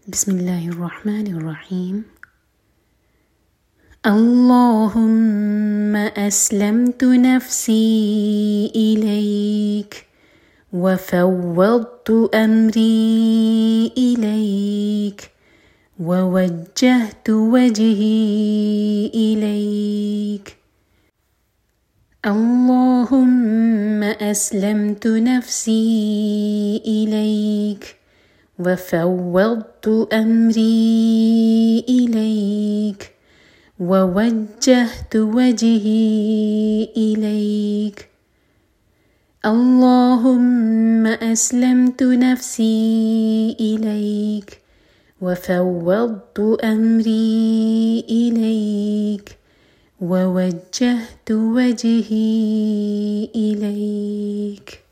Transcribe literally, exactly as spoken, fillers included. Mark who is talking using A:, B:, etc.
A: بسم الله الرحمن الرحيم. اللهم أسلمت نفسي إليك وفوضت أمري إليك ووجهت وجهي إليك. اللهم أسلمت نفسي إليك وفوضت أمري إليك ووجهت وجهي إليك. اللهم أسلمت نفسي إليك وفوضت أمري إليك ووجهت وجهي إليك.